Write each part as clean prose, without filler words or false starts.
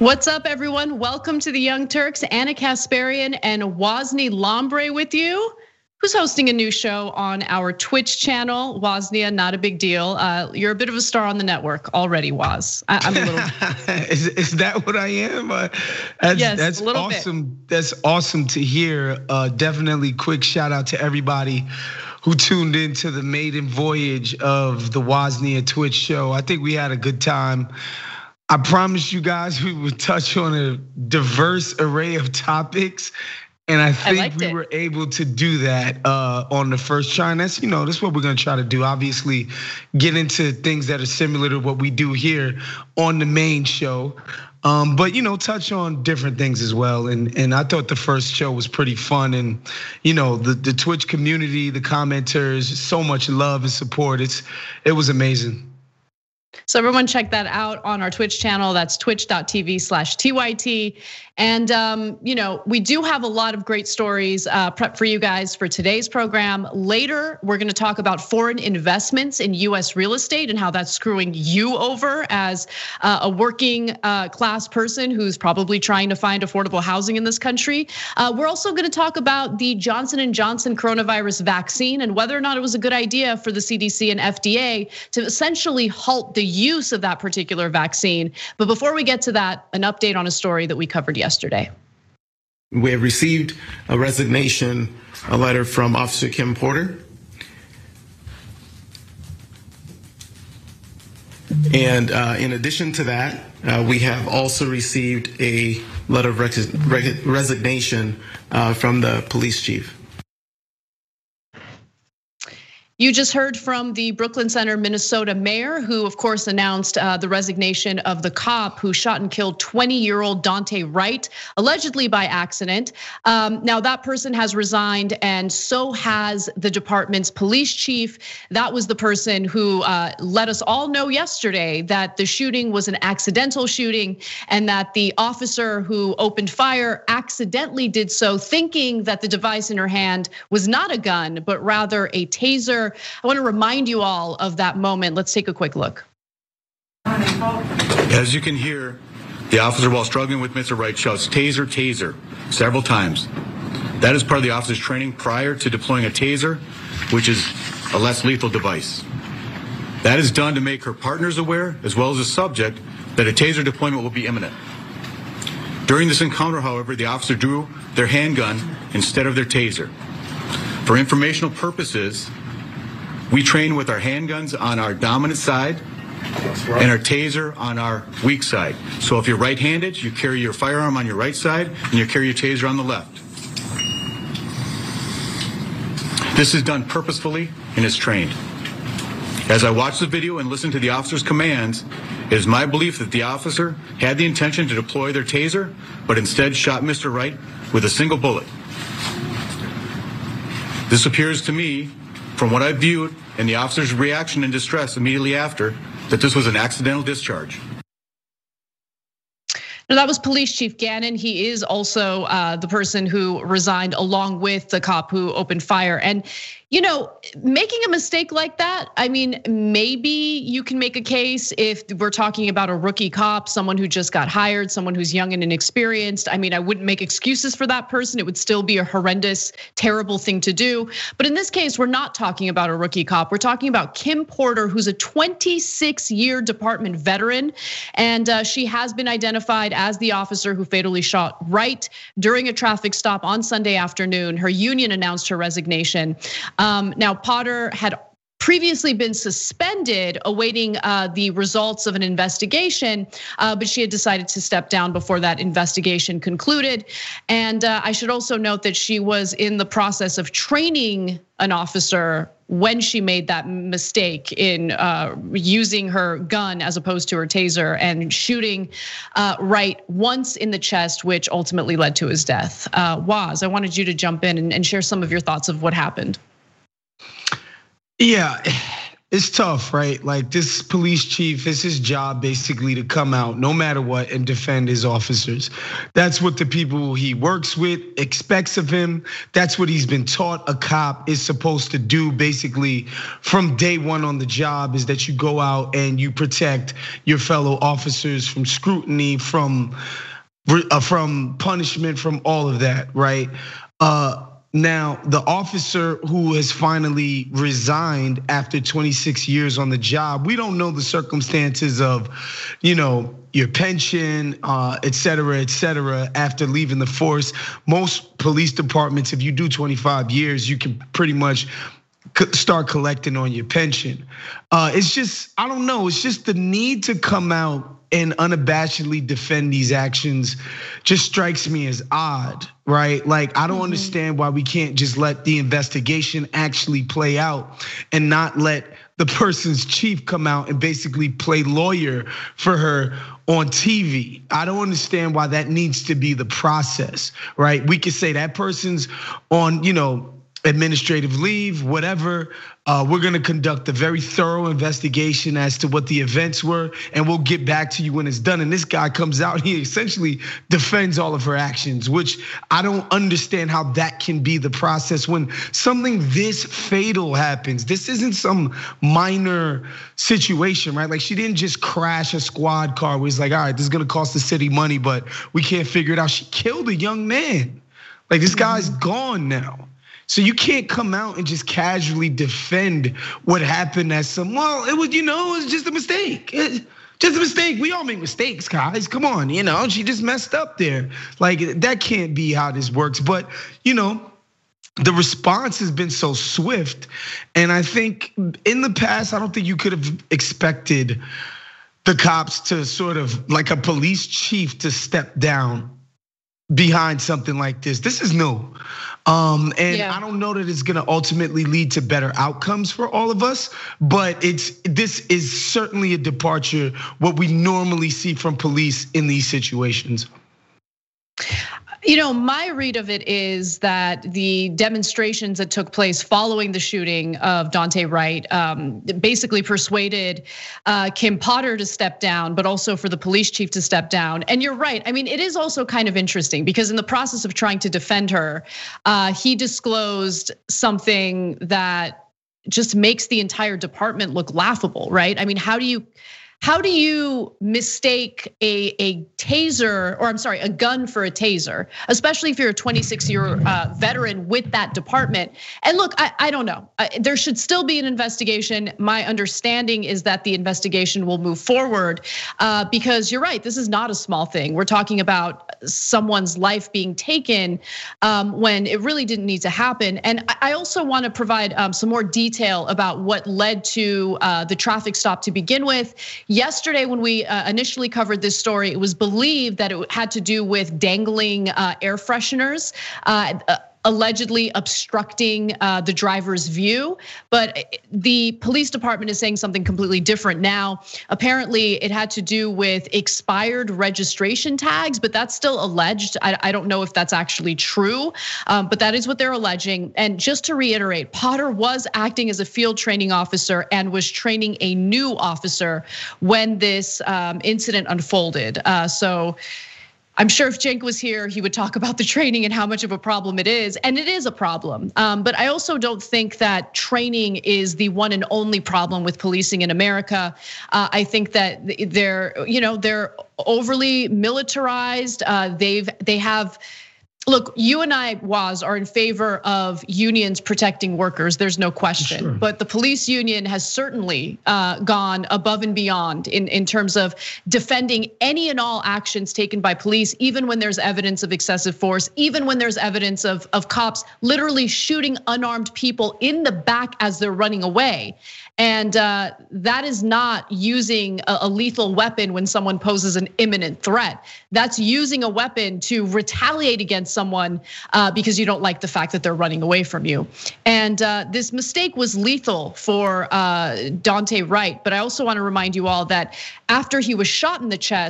What's up, everyone? Welcome to the Young Turks. Anna Kasparian and Wosny Lambre with you, who's hosting a new show on our Twitch channel. Woznia, not a big deal. You're a bit of a star on the network already, Woz. I'm a little. Is that what I am? Yes, that's a little awesome. bit. That's awesome to hear. Definitely quick shout out to everybody who tuned into the maiden voyage of the Woznia Twitch show. I think we had a good time. I promised you guys we would touch on a diverse array of topics. And I think we were able to do that on the first try. And that's what we're gonna try to do. Obviously, get into things that are similar to what we do here on the main show. But touch on different things as well. And I thought the first show was pretty fun. And the Twitch community, the commenters, so much love and support. It was amazing. So everyone check that out on our Twitch channel. That's twitch.tv/TYT. And we do have a lot of great stories prepped for you guys for today's program. Later, we're gonna talk about foreign investments in US real estate and how that's screwing you over as a working class person who's probably trying to find affordable housing in this country. We're also gonna talk about the Johnson & Johnson coronavirus vaccine and whether or not it was a good idea for the CDC and FDA to essentially halt the use of that particular vaccine. But before we get to that, an update on a story that we covered yesterday. We have received a resignation, a letter from Officer Kim Porter. And in addition to that, we have also received a letter of resignation from the police chief. You just heard from the Brooklyn Center, Minnesota mayor, who of course announced the resignation of the cop who shot and killed 20-year-old Daunte Wright, allegedly by accident. Now that person has resigned, and so has the department's police chief. That was the person who let us all know yesterday that the shooting was an accidental shooting, and that the officer who opened fire accidentally did so, thinking that the device in her hand was not a gun, but rather a taser. I want to remind you all of that moment. Let's take a quick look. As you can hear, the officer, while struggling with Mr. Wright, shouts "taser, taser" several times. That is part of the officer's training prior to deploying a taser, which is a less lethal device. That is done to make her partners aware, as well as the subject, that a taser deployment will be imminent. During this encounter, however, the officer drew their handgun instead of their taser. For informational purposes, we train with our handguns on our dominant side and our taser on our weak side. So if you're right-handed, you carry your firearm on your right side and you carry your taser on the left. This is done purposefully and is trained. As I watch the video and listen to the officer's commands, it is my belief that the officer had the intention to deploy their taser, but instead shot Mr. Wright with a single bullet. This appears to me, from what I viewed and the officer's reaction and distress immediately after, that this was an accidental discharge. Now that was Police Chief Gannon. He is also the person who resigned along with the cop who opened fire. And making a mistake like that, I mean, maybe you can make a case if we're talking about a rookie cop, someone who just got hired, someone who's young and inexperienced. I mean, I wouldn't make excuses for that person. It would still be a horrendous, terrible thing to do. But in this case, we're not talking about a rookie cop. We're talking about Kim Porter, who's a 26-year department veteran. And she has been identified as the officer who fatally shot Wright during a traffic stop on Sunday afternoon. Her union announced her resignation. Now, Potter had previously been suspended awaiting the results of an investigation, but she had decided to step down before that investigation concluded. And I should also note that she was in the process of training an officer when she made that mistake in using her gun as opposed to her taser and shooting Wright once in the chest, which ultimately led to his death. Woz, I wanted you to jump in and share some of your thoughts of what happened. Yeah, it's tough, right? Like this police chief, it's his job basically to come out no matter what and defend his officers. That's what the people he works with expects of him. That's what he's been taught a cop is supposed to do basically from day one on the job, is that you go out and you protect your fellow officers from scrutiny, from punishment, from all of that, right? Now, the officer who has finally resigned after 26 years on the job, we don't know the circumstances of, your pension, et cetera, after leaving the force. Most police departments, if you do 25 years, you can pretty much start collecting on your pension. It's just, I don't know, it's just the need to come out and unabashedly defend these actions just strikes me as odd, right? Like, I don't understand why we can't just let the investigation actually play out and not let the person's chief come out and basically play lawyer for her on TV. I don't understand why that needs to be the process, right? We could say that person's on, administrative leave, whatever. We're gonna conduct a very thorough investigation as to what the events were, and we'll get back to you when it's done. And this guy comes out, he essentially defends all of her actions, which I don't understand how that can be the process when something this fatal happens. This isn't some minor situation, right? Like, she didn't just crash a squad car where it's like, all right, this is gonna cost the city money, but we can't figure it out. She killed a young man. Like, this guy's gone now. So you can't come out and just casually defend what happened as it was, it was just a mistake. Just a mistake. We all make mistakes, guys. Come on, she just messed up there. Like, that can't be how this works. But, the response has been so swift. And I think in the past, I don't think you could have expected the cops to sort of, like a police chief, to step down behind something like this. This is new. I don't know that it's gonna ultimately lead to better outcomes for all of us, but this is certainly a departure what we normally see from police in these situations. My read of it is that the demonstrations that took place following the shooting of Daunte Wright basically persuaded Kim Potter to step down, but also for the police chief to step down. And you're right. I mean, it is also kind of interesting because in the process of trying to defend her, he disclosed something that just makes the entire department look laughable, right? I mean, how do you mistake a taser, or I'm sorry, a gun for a taser, especially if you're a 26-year veteran with that department? And look, I don't know. There should still be an investigation. My understanding is that the investigation will move forward because you're right, this is not a small thing. We're talking about someone's life being taken when it really didn't need to happen. And I also want to provide some more detail about what led to the traffic stop to begin with. Yesterday, when we initially covered this story, it was believed that it had to do with dangling air fresheners, allegedly obstructing the driver's view. But the police department is saying something completely different now. Apparently, it had to do with expired registration tags, but that's still alleged. I don't know if that's actually true, but that is what they're alleging. And just to reiterate, Potter was acting as a field training officer and was training a new officer when this incident unfolded. So I'm sure if Cenk was here, he would talk about the training and how much of a problem it is. And it is a problem. But I also don't think that training is the one and only problem with policing in America. I think that they're overly militarized. They have. Look, you and I, Waz, are in favor of unions protecting workers. There's no question. Sure. But the police union has certainly gone above and beyond in terms of defending any and all actions taken by police, even when there's evidence of excessive force, even when there's evidence of cops literally shooting unarmed people in the back as they're running away. And that is not using a lethal weapon when someone poses an imminent threat. That's using a weapon to retaliate against someone because you don't like the fact that they're running away from you. And this mistake was lethal for Daunte Wright. But I also want to remind you all that after he was shot in the chest,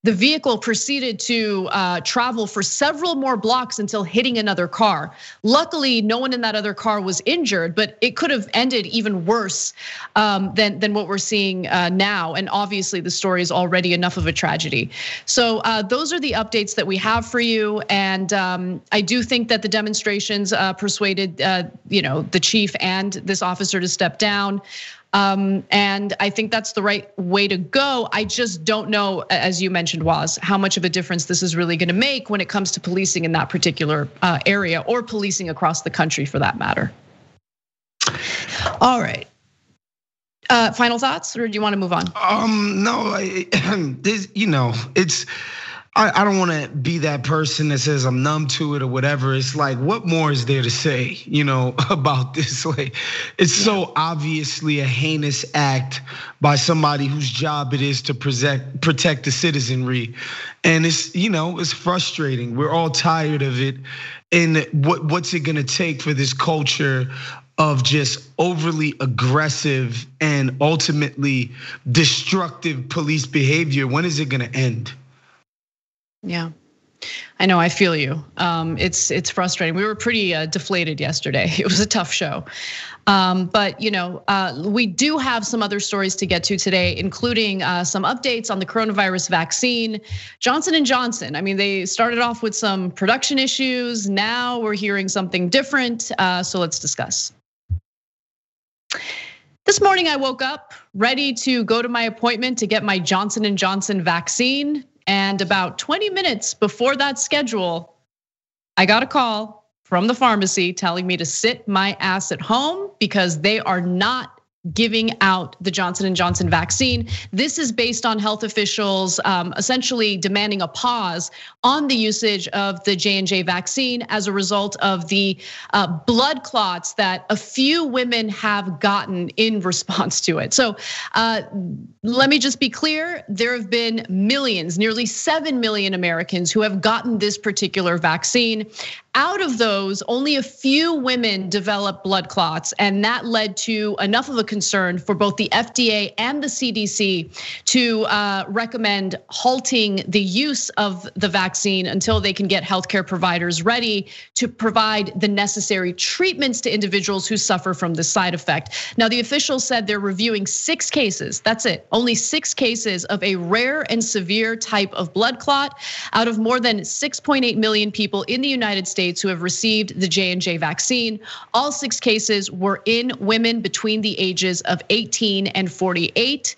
The vehicle proceeded to travel for several more blocks until hitting another car. Luckily, no one in that other car was injured, but it could have ended even worse than what we're seeing now. And obviously, the story is already enough of a tragedy. So those are the updates that we have for you. And I do think that the demonstrations persuaded, the chief and this officer to step down. And I think that's the right way to go. I just don't know, as you mentioned, Waz, how much of a difference this is really gonna make when it comes to policing in that particular area, or policing across the country for that matter. All right. Final thoughts, or do you want to move on? No, it's. I don't want to be that person that says I'm numb to it or whatever. It's like, what more is there to say, about this? Like, it's so obviously a heinous act by somebody whose job it is to protect the citizenry, and it's frustrating. We're all tired of it, and what's it gonna take for this culture of just overly aggressive and ultimately destructive police behavior? When is it gonna end? Yeah, I know, I feel you. It's frustrating. We were pretty deflated yesterday. It was a tough show. But we do have some other stories to get to today, including some updates on the coronavirus vaccine. Johnson & Johnson, I mean, they started off with some production issues. Now we're hearing something different, so let's discuss. This morning I woke up ready to go to my appointment to get my Johnson & Johnson vaccine. And about 20 minutes before that schedule, I got a call from the pharmacy telling me to sit my ass at home because they are not giving out the Johnson & Johnson vaccine. This is based on health officials essentially demanding a pause on the usage of the J&J vaccine as a result of the blood clots that a few women have gotten in response to it. So let me just be clear, there have been millions, nearly 7 million Americans who have gotten this particular vaccine. Out of those, only a few women developed blood clots, and that led to enough of a concern for both the FDA and the CDC to recommend halting the use of the vaccine until they can get healthcare providers ready to provide the necessary treatments to individuals who suffer from the side effect. Now, the officials said they're reviewing 6 cases, that's it, only 6 cases of a rare and severe type of blood clot out of more than 6.8 million people in the United States who have received the J&J vaccine. All 6 cases were in women between the ages of 18 and 48.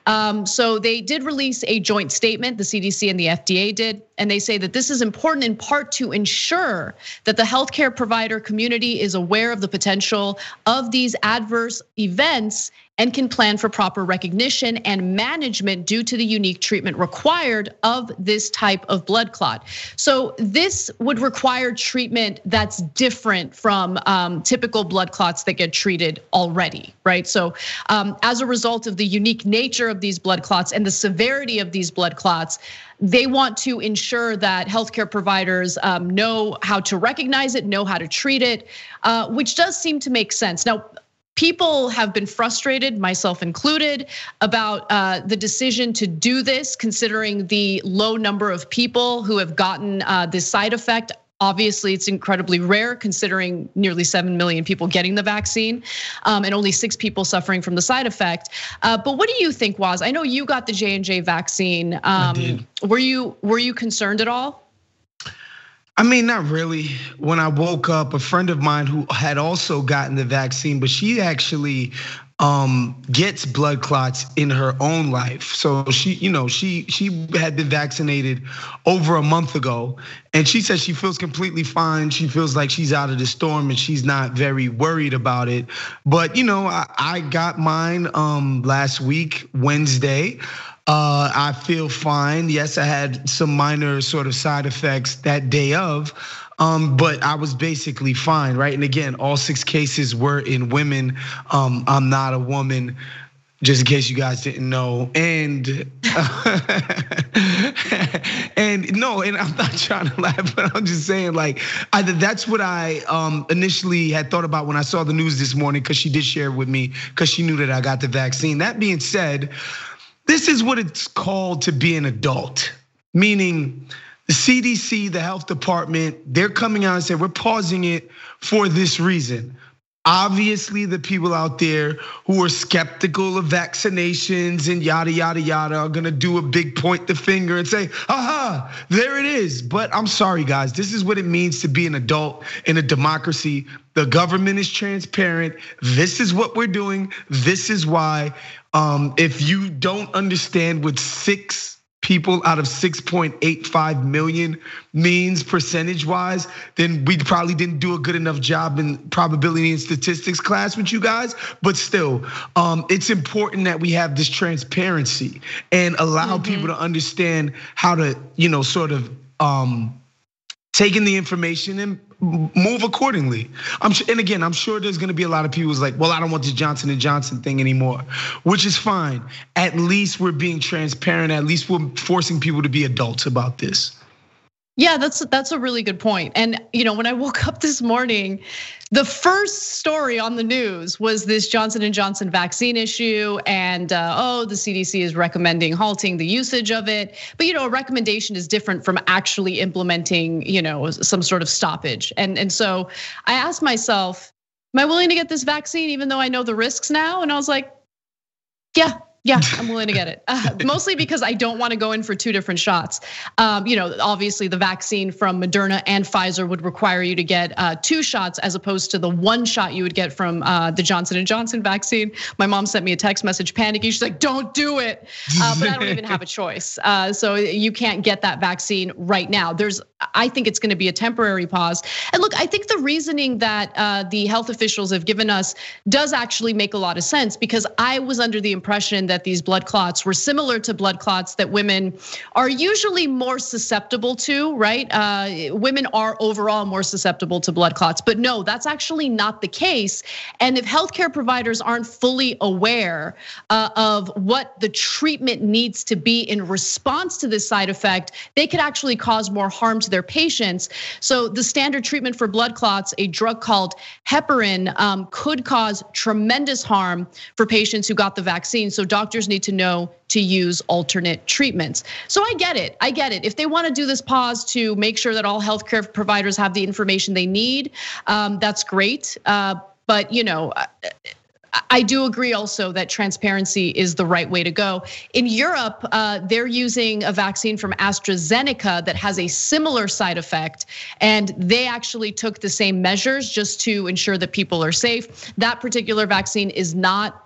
So they did release a joint statement, the CDC and the FDA did, and they say that this is important in part to ensure that the healthcare provider community is aware of the potential of these adverse events and can plan for proper recognition and management due to the unique treatment required of this type of blood clot. So this would require treatment that's different from typical blood clots that get treated already, right? So as a result of the unique nature of these blood clots and the severity of these blood clots, they want to ensure that healthcare providers know how to recognize it, know how to treat it, which does seem to make sense. Now, people have been frustrated, myself included, about the decision to do this, considering the low number of people who have gotten this side effect. Obviously, it's incredibly rare considering nearly 7 million people getting the vaccine and only 6 people suffering from the side effect. But what do you think, Waz? I know you got the J&J vaccine. I did. Were you concerned at all? I mean, not really. When I woke up, a friend of mine who had also gotten the vaccine, but she actually gets blood clots in her own life. So she had been vaccinated over a month ago, and she says she feels completely fine. She feels like she's out of the storm and she's not very worried about it. But I got mine last week, Wednesday. I feel fine. Yes, I had some minor sort of side effects that day of, but I was basically fine, right? And again, all 6 cases were in women. I'm not a woman, just in case you guys didn't know. And and I'm not trying to laugh, but I'm just saying, like, that's what I initially had thought about when I saw the news this morning, because she did share it with me, because she knew that I got the vaccine. That being said, this is what it's called to be an adult. meaning the CDC, the health department, they're coming out and saying, we're pausing it for this reason. Obviously, the people out there who are skeptical of vaccinations and yada, yada, yada are gonna do a big point the finger and say, aha, there it is. But I'm sorry, guys, this is what it means to be an adult in a democracy. The government is transparent. This is what we're doing. This is why. If you don't understand what 6 people out of 6.85 million means percentage wise, then we probably didn't do a good enough job in probability and statistics class with you guys. But still, it's important that we have this transparency and allow people to understand how to, sort of take in the information and move accordingly. And again, I'm sure there's gonna be a lot of people who's like, well, I don't want this Johnson & Johnson thing anymore, which is fine. At least we're being transparent. At least we're forcing people to be adults about this. Yeah, that's a really good point. And when I woke up this morning, the first story on the news was this Johnson & Johnson vaccine issue, and the CDC is recommending halting the usage of it. But a recommendation is different from actually implementing, some sort of stoppage. And so I asked myself, am I willing to get this vaccine even though I know the risks now? And I was like, yeah, I'm willing to get it. Mostly because I don't want to go in for 2 different shots. Obviously the vaccine from Moderna and Pfizer would require you to get 2 shots as opposed to the 1 shot you would get from the Johnson & Johnson vaccine. My mom sent me a text message panicking. She's like, don't do it. But I don't even have a choice. So you can't get that vaccine right now. I think it's gonna be a temporary pause. And look, I think the reasoning that the health officials have given us does actually make a lot of sense, because I was under the impression that these blood clots were similar to blood clots that women are usually more susceptible to, right? Women are overall more susceptible to blood clots, but no, that's actually not the case. And if healthcare providers aren't fully aware of what the treatment needs to be in response to this side effect, they could actually cause more harm to their patients. So the standard treatment for blood clots, a drug called heparin, could cause tremendous harm for patients who got the vaccine. So doctors need to know to use alternate treatments. So I get it. If they want to do this pause to make sure that all healthcare providers have the information they need, that's great. But I do agree also that transparency is the right way to go. In Europe, they're using a vaccine from AstraZeneca that has a similar side effect, and they actually took the same measures just to ensure that people are safe. That particular vaccine has not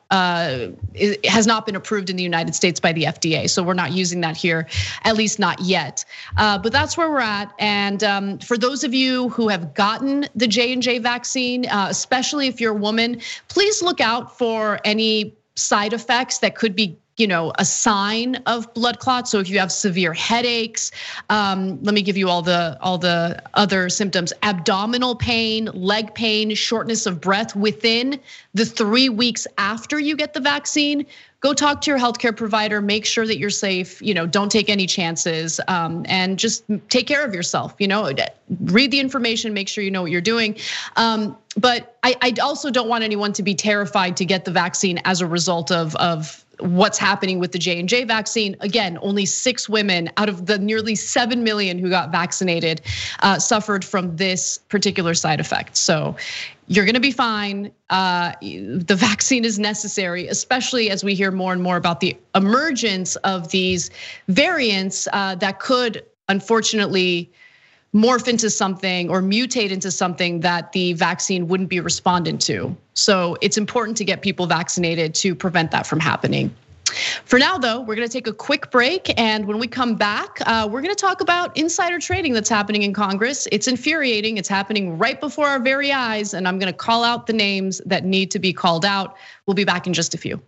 been approved in the United States by the FDA, so we're not using that here, at least not yet. But that's where we're at. And for those of you who have gotten the J&J vaccine, especially if you're a woman, please look out for any side effects that could be a sign of blood clots. So if you have severe headaches, let me give you all the other symptoms: abdominal pain, leg pain, shortness of breath within the 3 weeks after you get the vaccine. Go talk to your healthcare provider, make sure that you're safe, don't take any chances, and just take care of yourself, read the information, make sure you know what you're doing. But I also don't want anyone to be terrified to get the vaccine as a result of what's happening with the J&J vaccine. Again, only 6 women out of the nearly 7 million who got vaccinated suffered from this particular side effect. So you're gonna be fine. The vaccine is necessary, especially as we hear more and more about the emergence of these variants that could unfortunately morph into something or mutate into something that the vaccine wouldn't be responding to. So it's important to get people vaccinated to prevent that from happening. For now, though, we're gonna take a quick break, and when we come back, we're gonna talk about insider trading that's happening in Congress. It's infuriating, it's happening right before our very eyes, and I'm gonna call out the names that need to be called out. We'll be back in just a few.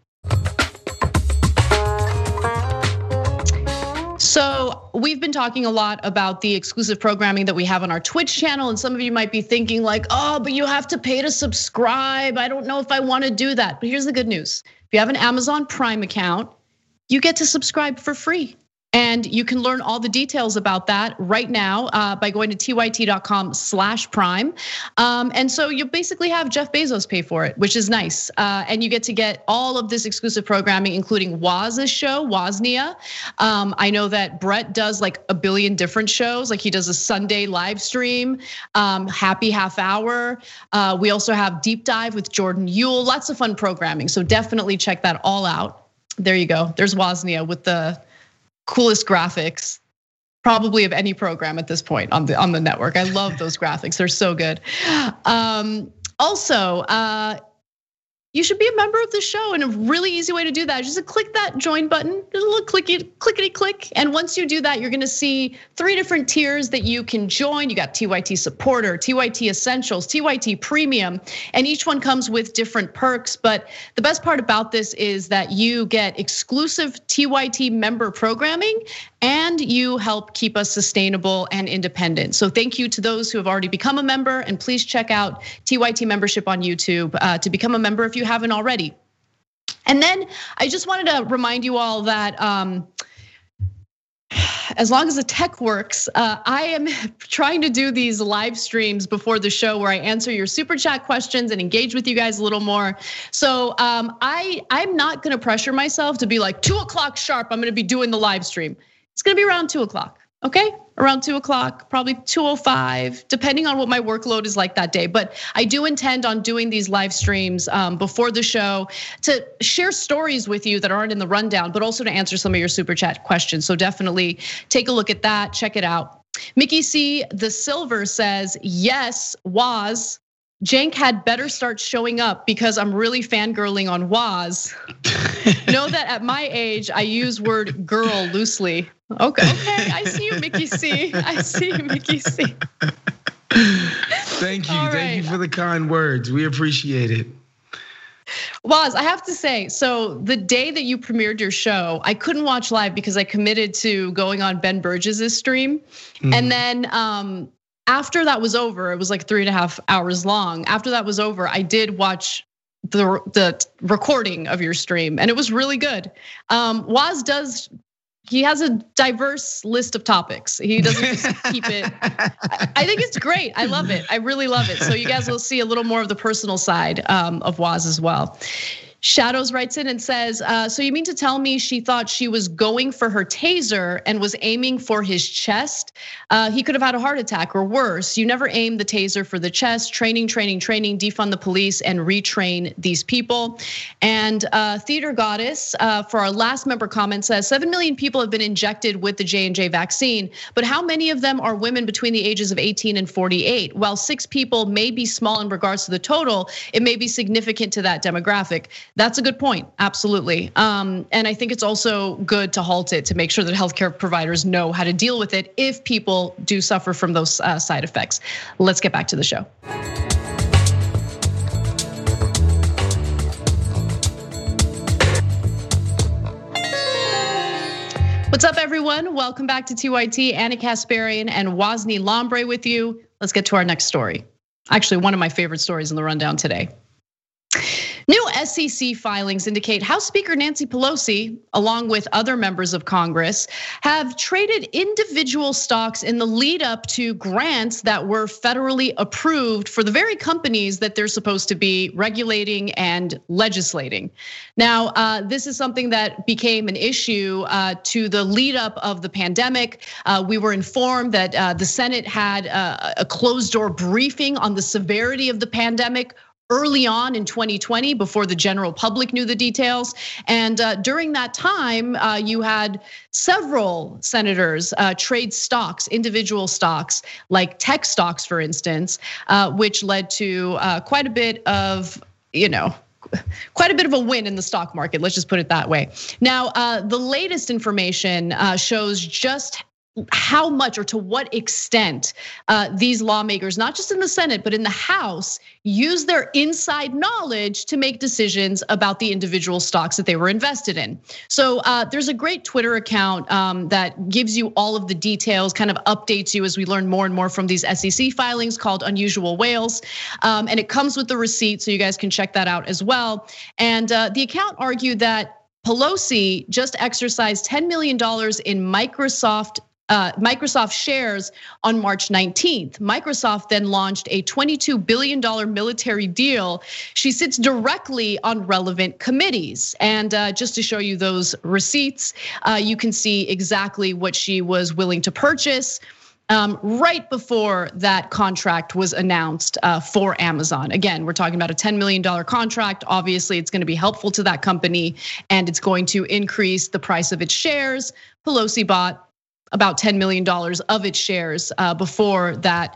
So we've been talking a lot about the exclusive programming that we have on our Twitch channel, and some of you might be thinking like, oh, but you have to pay to subscribe. I don't know if I wanna do that, but here's the good news. If you have an Amazon Prime account, you get to subscribe for free. And you can learn all the details about that right now by going to tyt.com/prime. And so you basically have Jeff Bezos pay for it, which is nice. And you get all of this exclusive programming, including Woz's show, Woznia. I know that Brett does like a billion different shows. Like he does a Sunday live stream, Happy Half Hour. We also have Deep Dive with Jordan Yule, lots of fun programming. So definitely check that all out. There you go. There's Woznia with the coolest graphics probably of any program at this point on the network. I love those graphics, they're so good. Also, you should be a member of the show, and a really easy way to do that is just to click that join button, just a little clickety click. And once you do that, you're gonna see 3 different tiers that you can join. You got TYT Supporter, TYT Essentials, TYT Premium, and each one comes with different perks. But the best part about this is that you get exclusive TYT member programming, and you help keep us sustainable and independent. So thank you to those who have already become a member, and please check out TYT membership on YouTube to become a member if you haven't already. And then I just wanted to remind you all that as long as the tech works, I am trying to do these live streams before the show where I answer your super chat questions and engage with you guys a little more. So I'm not gonna pressure myself to be like 2 o'clock sharp, I'm gonna be doing the live stream. It's gonna be around 2 o'clock, okay? Around 2 o'clock, probably 2:05, depending on what my workload is like that day. But I do intend on doing these live streams before the show to share stories with you that aren't in the rundown, but also to answer some of your super chat questions. So definitely take a look at that, check it out. Mickey C. The Silver says, yes, Woz. Cenk had better start showing up because I'm really fangirling on Woz. Know that at my age, I use word girl loosely. Okay, I see you, Mickey C. I see you, Mickey C. Thank you for the kind words. We appreciate it. Woz, I have to say, so the day that you premiered your show, I couldn't watch live because I committed to going on Ben Burgess' stream. And then after that was over, it was like 3.5 hours long. After that was over, I did watch the recording of your stream, and it was really good. Woz he has a diverse list of topics. He doesn't just keep it. I think it's great. I love it. I really love it. So you guys will see a little more of the personal side of Woz as well. Shadows writes in and says, so you mean to tell me she thought she was going for her taser and was aiming for his chest? He could have had a heart attack or worse. You never aim the taser for the chest. Training, defund the police and retrain these people. And Theater Goddess, for our last member comment, says 7 million people have been injected with the J&J vaccine, but how many of them are women between the ages of 18 and 48? While 6 people may be small in regards to the total, it may be significant to that demographic. That's a good point, absolutely. And I think it's also good to halt it, to make sure that healthcare providers know how to deal with it if people do suffer from those side effects. Let's get back to the show. What's up, everyone? Welcome back to TYT. Anna Kasparian and Wosny Lambre with you. Let's get to our next story. Actually, one of my favorite stories in the rundown today. New SEC filings indicate House Speaker Nancy Pelosi, along with other members of Congress, have traded individual stocks in the lead up to grants that were federally approved for the very companies that they're supposed to be regulating and legislating. Now, this is something that became an issue to the lead up of the pandemic. We were informed that the Senate had a closed door briefing on the severity of the pandemic early on in 2020, before the general public knew the details. And during that time, you had several senators trade stocks, individual stocks, like tech stocks, for instance, which led to quite a bit of, quite a bit of a win in the stock market. Let's just put it that way. Now, the latest information shows just how much or to what extent these lawmakers, not just in the Senate, but in the House, use their inside knowledge to make decisions about the individual stocks that they were invested in. So there's a great Twitter account that gives you all of the details, kind of updates you as we learn more and more from these SEC filings, called Unusual Whales. And it comes with the receipt, so you guys can check that out as well. And the account argued that Pelosi just exercised $10 million in Microsoft shares on March 19th. Microsoft then launched a $22 billion military deal. She sits directly on relevant committees. And just to show you those receipts, you can see exactly what she was willing to purchase right before that contract was announced for Amazon. Again, we're talking about a $10 million contract. Obviously, it's gonna be helpful to that company and it's going to increase the price of its shares. Pelosi bought about $10 million of its shares before that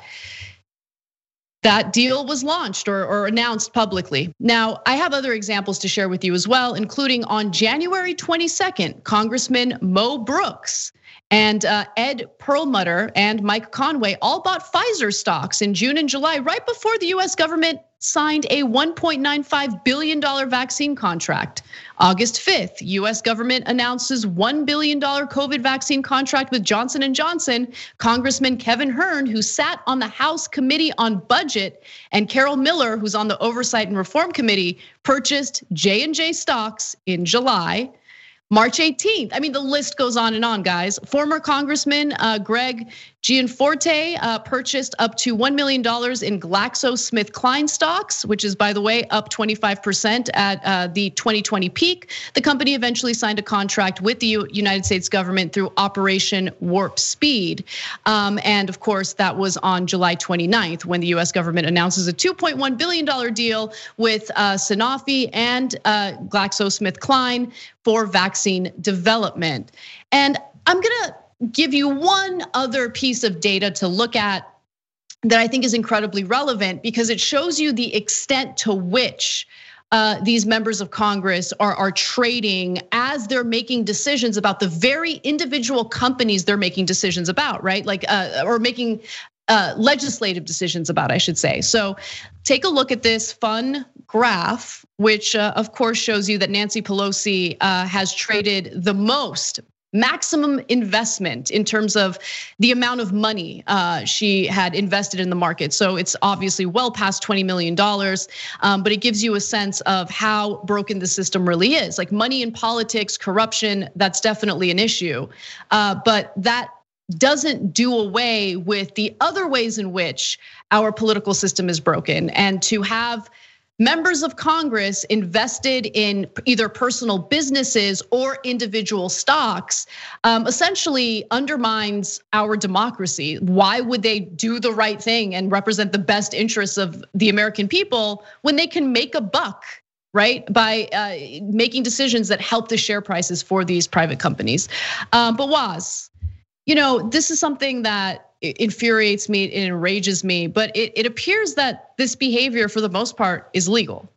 deal was launched or announced publicly. Now, I have other examples to share with you as well, including on January 22nd, Congressman Mo Brooks and Ed Perlmutter and Mike Conway all bought Pfizer stocks in June and July, right before the US government signed a $1.95 billion vaccine contract. August 5th, US government announces $1 billion COVID vaccine contract with Johnson & Johnson. Congressman Kevin Hern, who sat on the House Committee on Budget, and Carol Miller, who's on the Oversight and Reform Committee, purchased J&J stocks in July. March 18th, I mean, the list goes on, guys. Former Congressman Greg Gianforte purchased up to $1 million in GlaxoSmithKline stocks, which is, by the way, up 25% at the 2020 peak. The company eventually signed a contract with the United States government through Operation Warp Speed. And of course, that was on July 29th when the US government announces a $2.1 billion deal with Sanofi and GlaxoSmithKline for vaccine development. And I'm gonna give you one other piece of data to look at that I think is incredibly relevant because it shows you the extent to which these members of Congress are trading as they're making decisions about the very individual companies they're making decisions about, right? Like, or making legislative decisions about, I should say. So take a look at this fun graph, which of course shows you that Nancy Pelosi has traded the most, maximum investment in terms of the amount of money she had invested in the market. So it's obviously well past $20 million, but it gives you a sense of how broken the system really is. Like money in politics, corruption, that's definitely an issue. But that doesn't do away with the other ways in which our political system is broken. And to have members of Congress invested in either personal businesses or individual stocks essentially undermines our democracy. Why would they do the right thing and represent the best interests of the American people when they can make a buck, right? By making decisions that help the share prices for these private companies. But Waz, this is something that infuriates me, it enrages me, but it appears that this behavior for the most part is legal.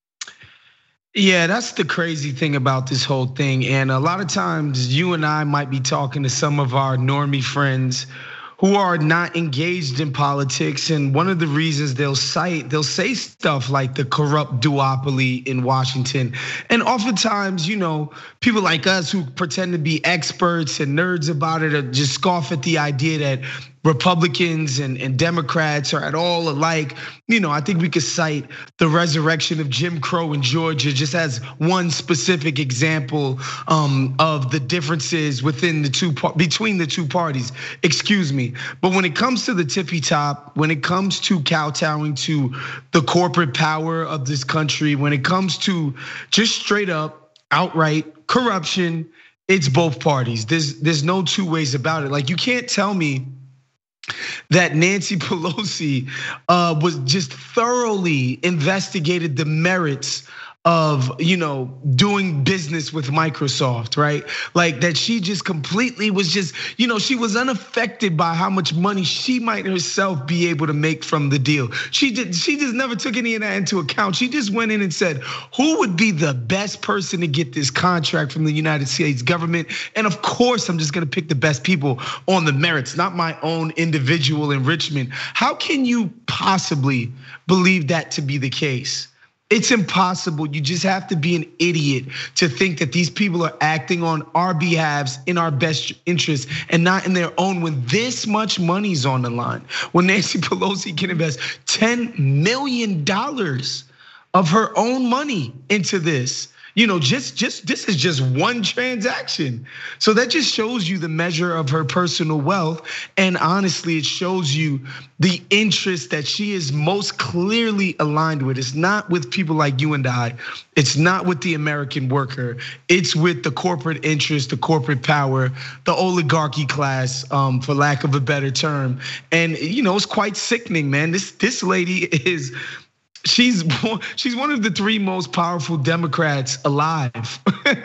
Yeah, that's the crazy thing about this whole thing. And a lot of times you and I might be talking to some of our normie friends who are not engaged in politics. And one of the reasons they'll say stuff like the corrupt duopoly in Washington. And oftentimes, people like us who pretend to be experts and nerds about it just scoff at the idea that Republicans and Democrats are at all alike. I think we could cite the resurrection of Jim Crow in Georgia just as one specific example of the differences between the two parties. Excuse me. But when it comes to the tippy top, when it comes to kowtowing to the corporate power of this country, when it comes to just straight up, outright corruption, it's both parties. There's no two ways about it. Like, you can't tell me that Nancy Pelosi was just thoroughly investigated the merits of doing business with Microsoft, right? Like that she just completely was just, she was unaffected by how much money she might herself be able to make from the deal. She just never took any of that into account. She just went in and said, who would be the best person to get this contract from the United States government? And of course, I'm just gonna pick the best people on the merits, not my own individual enrichment. How can you possibly believe that to be the case? It's impossible. You just have to be an idiot to think that these people are acting on our behalves in our best interest and not in their own when this much money's on the line. When Nancy Pelosi can invest $10 million of her own money into this. just this is just one transaction. So that just shows you the measure of her personal wealth. And honestly, it shows you the interest that she is most clearly aligned with. It's not with people like you and I. It's not with the American worker. It's with the corporate interest, the corporate power, the oligarchy class, for lack of a better term. And it's quite sickening, man. This lady is, she's one of the 3 most powerful Democrats alive.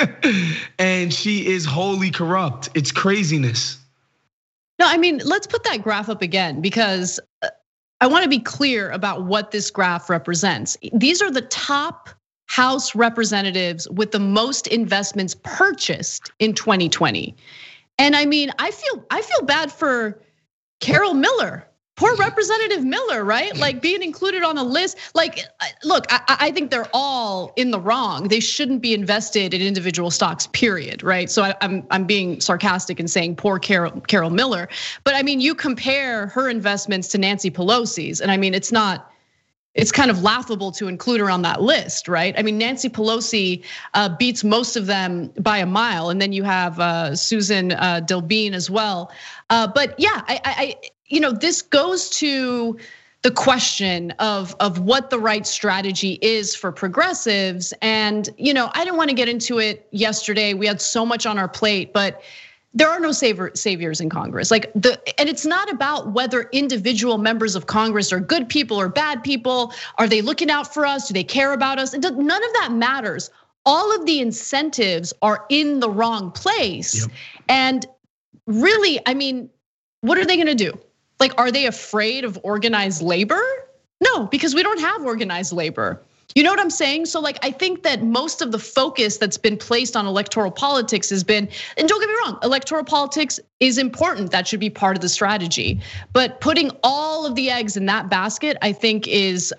And she is wholly corrupt. It's craziness. No, I mean, let's put that graph up again, because I want to be clear about what this graph represents. These are the top House representatives with the most investments purchased in 2020. And I mean, I feel bad for Carol Miller. Poor Representative Miller, right? Like being included on a list. Like, look, I think they're all in the wrong. They shouldn't be invested in individual stocks, period, right? So I'm being sarcastic and saying poor Carol Miller. But I mean, you compare her investments to Nancy Pelosi's, and I mean, it's kind of laughable to include her on that list, right? I mean, Nancy Pelosi beats most of them by a mile, and then you have Susan Delbene as well. But yeah, this goes to the question of what the right strategy is for progressives. And I didn't want to get into it yesterday. We had so much on our plate, but there are no saviors in Congress. And it's not about whether individual members of Congress are good people or bad people. Are they looking out for us? Do they care about us? None of that matters. All of the incentives are in the wrong place. Yep. And really, I mean, what are they gonna do? Like, are they afraid of organized labor? No, because we don't have organized labor. You know what I'm saying? So like, I think that most of the focus that's been placed on electoral politics has been, and don't get me wrong, electoral politics is important. That should be part of the strategy. But putting all of the eggs in that basket, I think is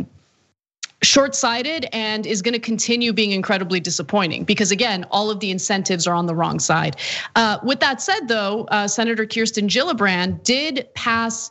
short-sighted and is gonna continue being incredibly disappointing, because again, all of the incentives are on the wrong side. With that said though, Senator Kirsten Gillibrand did pass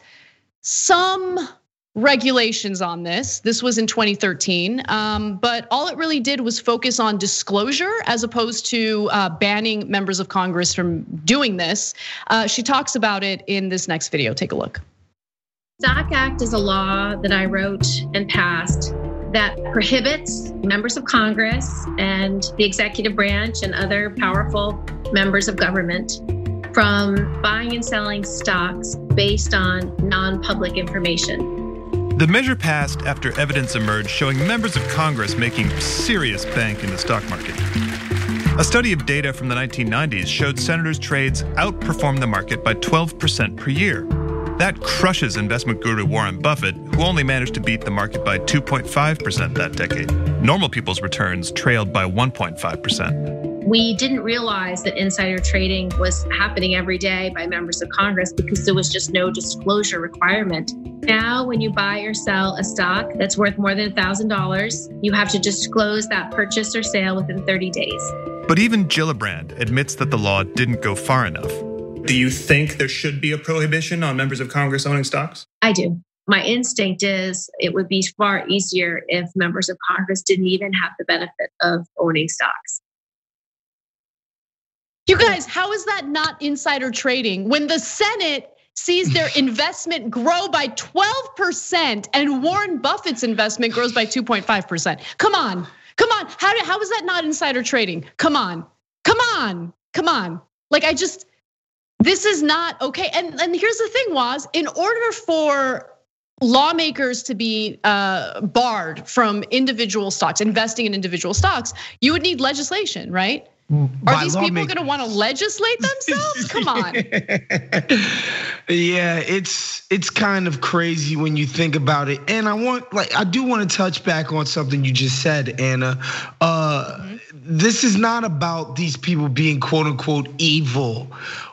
some regulations on this. This was in 2013, but all it really did was focus on disclosure as opposed to banning members of Congress from doing this. She talks about it in this next video. Take a look. STOCK Act is a law that I wrote and passed that prohibits members of Congress and the executive branch and other powerful members of government from buying and selling stocks based on non-public information. The measure passed after evidence emerged showing members of Congress making serious bank in the stock market. A study of data from the 1990s showed senators' trades outperformed the market by 12% per year. That crushes investment guru Warren Buffett, who only managed to beat the market by 2.5% that decade. Normal people's returns trailed by 1.5%. We didn't realize that insider trading was happening every day by members of Congress because there was just no disclosure requirement. Now, when you buy or sell a stock that's worth more than $1,000, you have to disclose that purchase or sale within 30 days. But even Gillibrand admits that the law didn't go far enough. Do you think there should be a prohibition on members of Congress owning stocks? I do. My instinct is it would be far easier if members of Congress didn't even have the benefit of owning stocks. You guys, how is that not insider trading when the Senate sees their investment grow by 12% and Warren Buffett's investment grows by 2.5%? Come on. How is that not insider trading? Come on. Like this is not okay. And here's the thing, Waz, in order for lawmakers to be barred from individual stocks, investing in individual stocks, you would need legislation, right? Are these people gonna wanna legislate themselves? Come on. Yeah, it's kind of crazy when you think about it. And I do want to touch back on something you just said, Anna. This is not about these people being quote unquote evil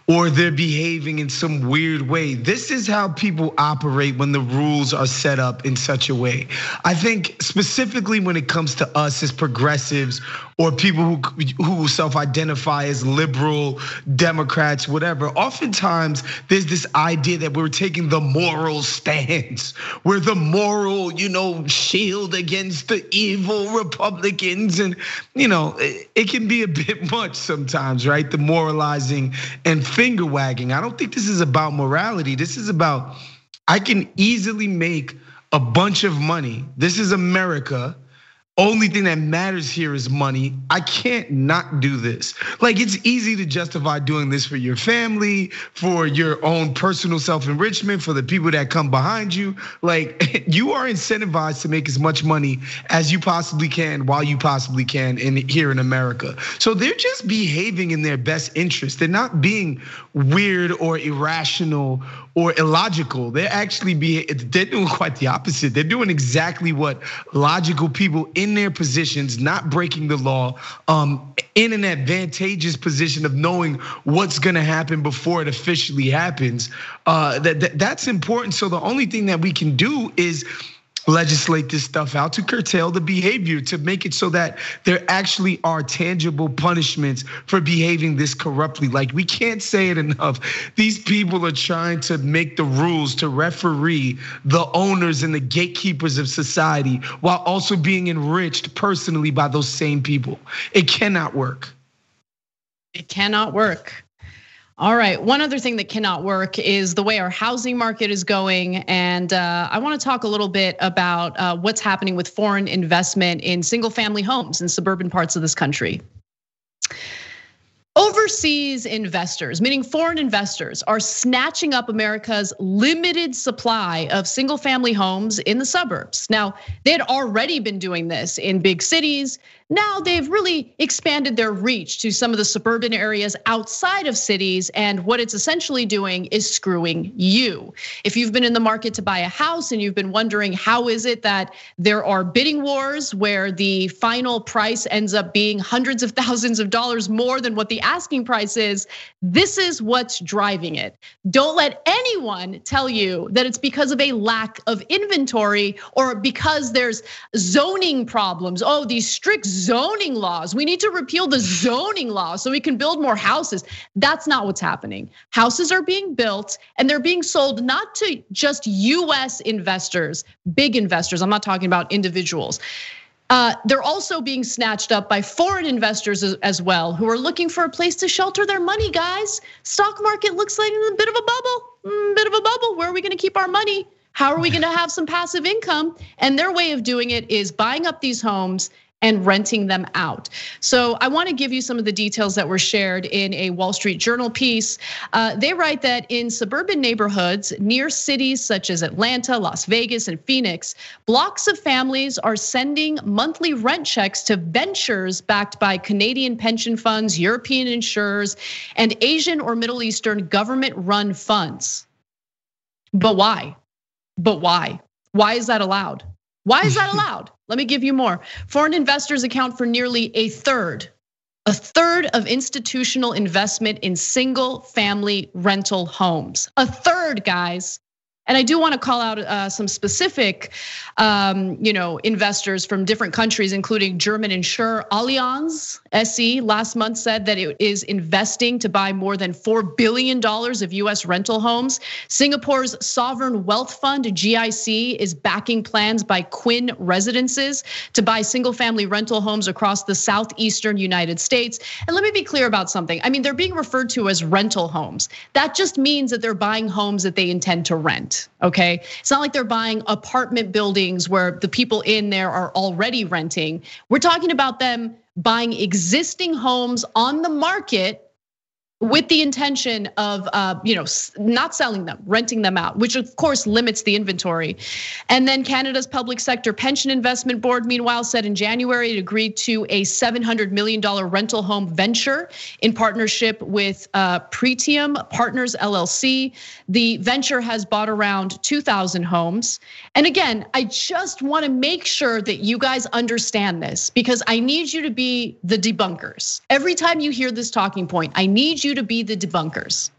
or they're behaving in some weird way. This is how people operate when the rules are set up in such a way. I think specifically when it comes to us as progressives or people who self-identify as liberal, Democrats, whatever, oftentimes there's this idea that we're taking the moral stance. We're the moral, shield against the evil Republicans. And, it can be a bit much sometimes, right? The moralizing and finger wagging. I don't think this is about morality. This is about, I can easily make a bunch of money. This is America. Only thing that matters here is money. I can't not do this. Like, it's easy to justify doing this for your family, for your own personal self-enrichment, for the people that come behind you. Like, you are incentivized to make as much money as you possibly can while you possibly can here in America. So they're just behaving in their best interest. They're not being weird or irrational or illogical. They're actually they're doing quite the opposite. They're doing exactly what logical people in their positions, not breaking the law, in an advantageous position of knowing what's gonna happen before it officially happens. That's important. So the only thing that we can do is legislate this stuff out to curtail the behavior, to make it so that there actually are tangible punishments for behaving this corruptly. Like, we can't say it enough. These people are trying to make the rules to referee the owners and the gatekeepers of society while also being enriched personally by those same people. It cannot work. It cannot work. All right, one other thing that cannot work is the way our housing market is going. And I wanna talk a little bit about what's happening with foreign investment in single family homes in suburban parts of this country. Overseas investors, meaning foreign investors, are snatching up America's limited supply of single family homes in the suburbs. Now, they had already been doing this in big cities. Now they've really expanded their reach to some of the suburban areas outside of cities, and what it's essentially doing is screwing you. If you've been in the market to buy a house and you've been wondering how is it that there are bidding wars where the final price ends up being hundreds of thousands of dollars more than what the asking price is, this is what's driving it. Don't let anyone tell you that it's because of a lack of inventory or because there's zoning problems. Oh, these strict zoning laws. We need to repeal the zoning laws so we can build more houses. That's not what's happening. Houses are being built and they're being sold not to just US investors, big investors. I'm not talking about individuals. They're also being snatched up by foreign investors as well, who are looking for a place to shelter their money, guys. Stock market looks like a bit of a bubble. Where are we gonna keep our money? How are we gonna have some passive income? And their way of doing it is buying up these homes and renting them out. So I wanna give you some of the details that were shared in a Wall Street Journal piece. They write that in suburban neighborhoods near cities such as Atlanta, Las Vegas, and Phoenix, blocks of families are sending monthly rent checks to ventures backed by Canadian pension funds, European insurers, and Asian or Middle Eastern government-run funds. But why? Why is that allowed? Why is that allowed? Let me give you more. Foreign investors account for nearly a third of institutional investment in single family rental homes. A third, guys. And I do want to call out some specific investors from different countries, including German insurer Allianz SE last month said that it is investing to buy more than $4 billion of US rental homes. Singapore's sovereign wealth fund, GIC, is backing plans by Quinn Residences to buy single family rental homes across the southeastern United States. And let me be clear about something. I mean, they're being referred to as rental homes. That just means that they're buying homes that they intend to rent. Okay, it's not like they're buying apartment buildings where the people in there are already renting. We're talking about them buying existing homes on the market with the intention of not selling them, renting them out, which of course limits the inventory. And then Canada's Public Sector Pension Investment Board, meanwhile, said in January it agreed to a $700 million rental home venture in partnership with Pretium Partners LLC. The venture has bought around 2,000 homes. And again, I just want to make sure that you guys understand this, because I need you to be the debunkers. Every time you hear this talking point, I need you to be the debunkers.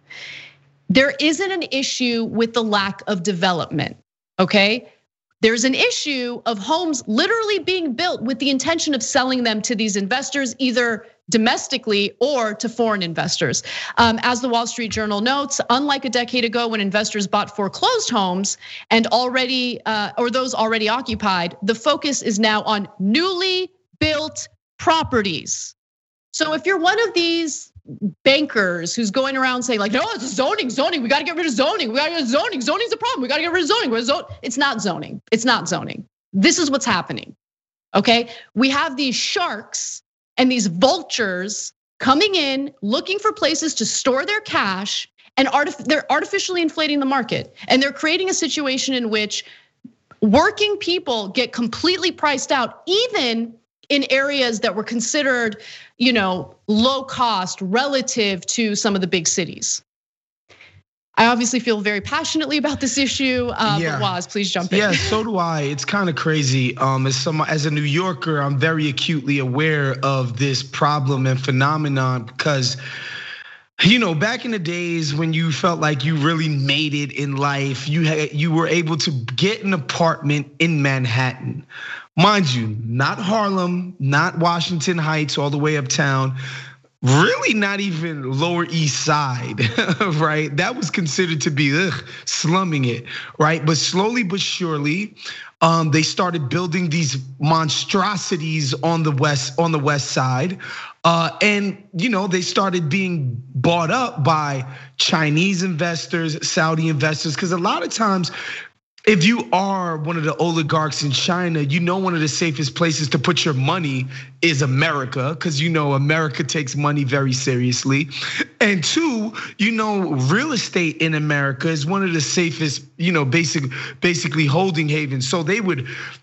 There isn't an issue with the lack of development, okay? There's an issue of homes literally being built with the intention of selling them to these investors, either domestically or to foreign investors. As the Wall Street Journal notes, unlike a decade ago when investors bought foreclosed homes and those already occupied, the focus is now on newly built properties. So if you're one of these bankers who's going around saying like, no, it's zoning, we gotta get rid of zoning, zoning's a problem, we gotta get rid of zoning. It's not zoning, This is what's happening, okay? We have these sharks and these vultures coming in, looking for places to store their cash, and they're artificially inflating the market. And they're creating a situation in which working people get completely priced out, even in areas that were considered, low cost relative to some of the big cities. I obviously feel very passionately about this issue, but Waz, please jump in. Yeah, so do I. It's kind of crazy. As a New Yorker, I'm very acutely aware of this problem and phenomenon because, back in the days when you felt like you really made it in life, you were able to get an apartment in Manhattan. Mind you, not Harlem, not Washington Heights, all the way uptown. Really not even Lower East Side, right? That was considered to be slumming it, right? But slowly but surely, they started building these monstrosities on the west side. And they started being bought up by Chinese investors, Saudi investors, because a lot of times, if you are one of the oligarchs in China, one of the safest places to put your money is America, because America takes money very seriously. And two, real estate in America is one of the safest, basically holding havens. So they would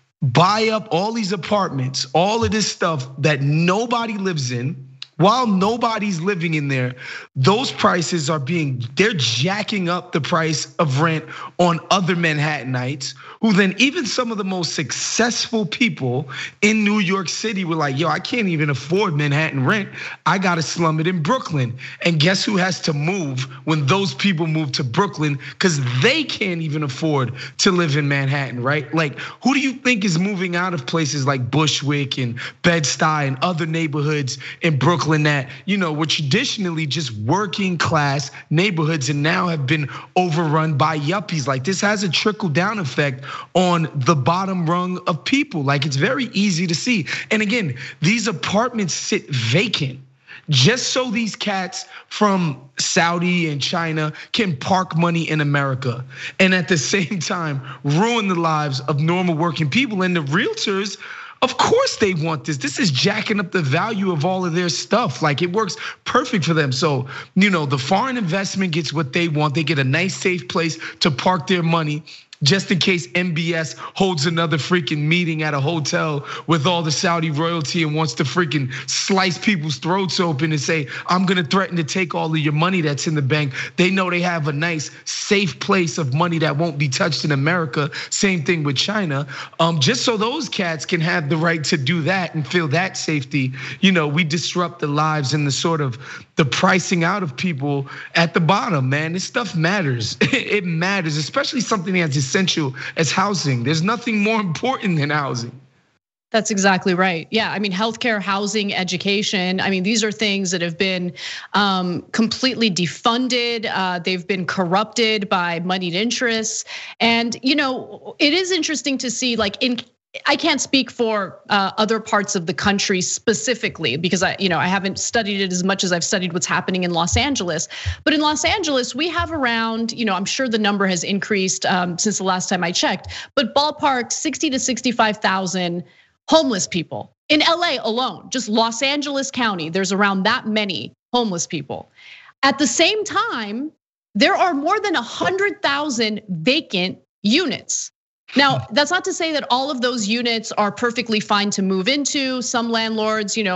buy up all these apartments, all of this stuff that nobody lives in. While nobody's living in there, those prices they're jacking up the price of rent on other Manhattanites, who then even some of the most successful people in New York City were like, I can't even afford Manhattan rent. I gotta slum it in Brooklyn. And guess who has to move when those people move to Brooklyn? Because they can't even afford to live in Manhattan, right? Like, who do you think is moving out of places like Bushwick and Bed-Stuy and other neighborhoods in Brooklyn that, were traditionally just working class neighborhoods and now have been overrun by yuppies? Like, this has a trickle down effect on the bottom rung of people. Like, it's very easy to see. And again, these apartments sit vacant just so these cats from Saudi and China can park money in America, and at the same time ruin the lives of normal working people. And the realtors, of course they want this. This is jacking up the value of all of their stuff. Like, it works perfect for them. So, the foreign investment gets what they want. They get a nice, safe place to park their money, just in case MBS holds another freaking meeting at a hotel with all the Saudi royalty and wants to freaking slice people's throats open and say, I'm gonna threaten to take all of your money that's in the bank. They know they have a nice, safe place of money that won't be touched in America. Same thing with China. Just so those cats can have the right to do that and feel that safety, we disrupt the lives and the pricing out of people at the bottom, man. This stuff matters. It matters, especially something as essential as housing. There's nothing more important than housing. That's exactly right. Yeah, I mean, healthcare, housing, education. I mean, these are things that have been completely defunded. They've been corrupted by moneyed interests. And it is interesting to see, like, I can't speak for other parts of the country specifically because I haven't studied it as much as I've studied what's happening in Los Angeles. But in Los Angeles, we have around, I'm sure the number has increased since the last time I checked, but ballpark 60 to 65,000 homeless people in LA alone. Just Los Angeles County, there's around that many homeless people. At the same time, there are more than 100,000 vacant units. Now, that's not to say that all of those units are perfectly fine to move into. Some landlords, they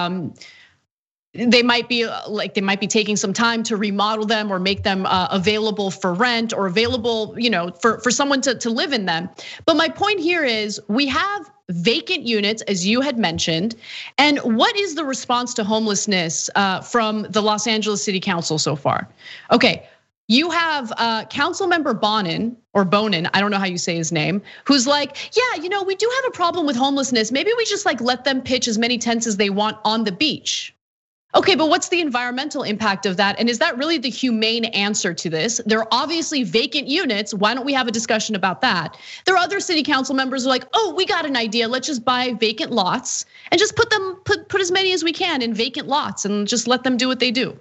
might be taking some time to remodel them or make them available for rent or available, for someone to live in them. But my point here is we have vacant units, as you had mentioned. And what is the response to homelessness from the Los Angeles City Council so far? Okay, you have Council Member Bonin, I don't know how you say his name, who's like, yeah, we do have a problem with homelessness. Maybe we just like let them pitch as many tents as they want on the beach. Okay, but what's the environmental impact of that? And is that really the humane answer to this? There are obviously vacant units. Why don't we have a discussion about that? There are other city council members who are like, oh, we got an idea. Let's just buy vacant lots and just put as many as we can in vacant lots and just let them do what they do.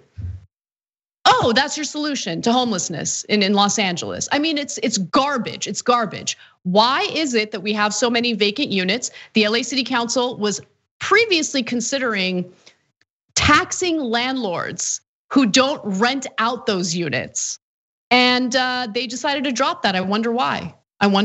Oh, that's your solution to homelessness in Los Angeles. I mean, it's garbage. It's garbage. Why is it that we have so many vacant units? The LA City Council was previously considering taxing landlords who don't rent out those units. And they decided to drop that. I wonder why.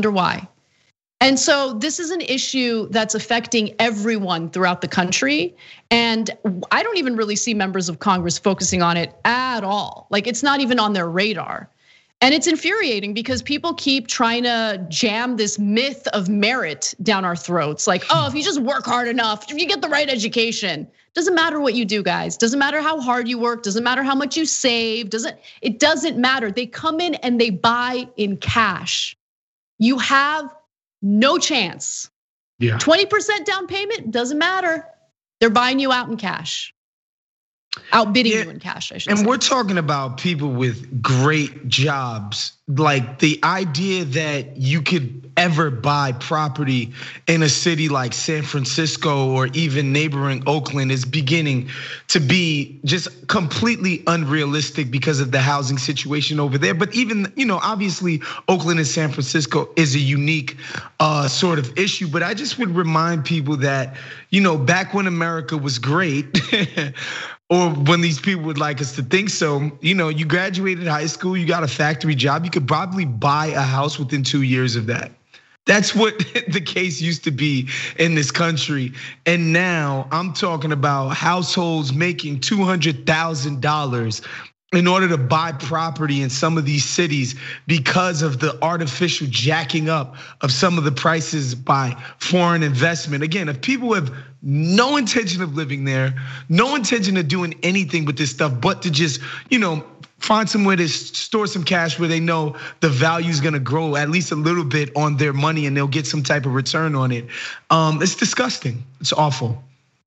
And so this is an issue that's affecting everyone throughout the country. And I don't even really see members of Congress focusing on it at all. Like, it's not even on their radar. And it's infuriating because people keep trying to jam this myth of merit down our throats. Like, oh, if you just work hard enough, if you get the right education, doesn't matter what you do, guys. Doesn't matter how hard you work. Doesn't matter how much you save. It doesn't matter. They come in and they buy in cash. You have no chance. Yeah. 20% down payment, doesn't matter. They're buying you out in cash. Outbidding you in cash, I should say. And we're talking about people with great jobs. Like, the idea that you could ever buy property in a city like San Francisco or even neighboring Oakland is beginning to be just completely unrealistic because of the housing situation over there. But even, obviously Oakland and San Francisco is a unique sort of issue. But I just would remind people that, back when America was great, or when these people would like us to think so, you graduated high school, you got a factory job, you could probably buy a house within 2 years of that. That's what the case used to be in this country. And now I'm talking about households making $200,000 in order to buy property in some of these cities because of the artificial jacking up of some of the prices by foreign investment. Again, if people have no intention of living there, no intention of doing anything with this stuff, but to just, find somewhere to store some cash where they know the value is gonna grow at least a little bit on their money and they'll get some type of return on it. It's disgusting, it's awful.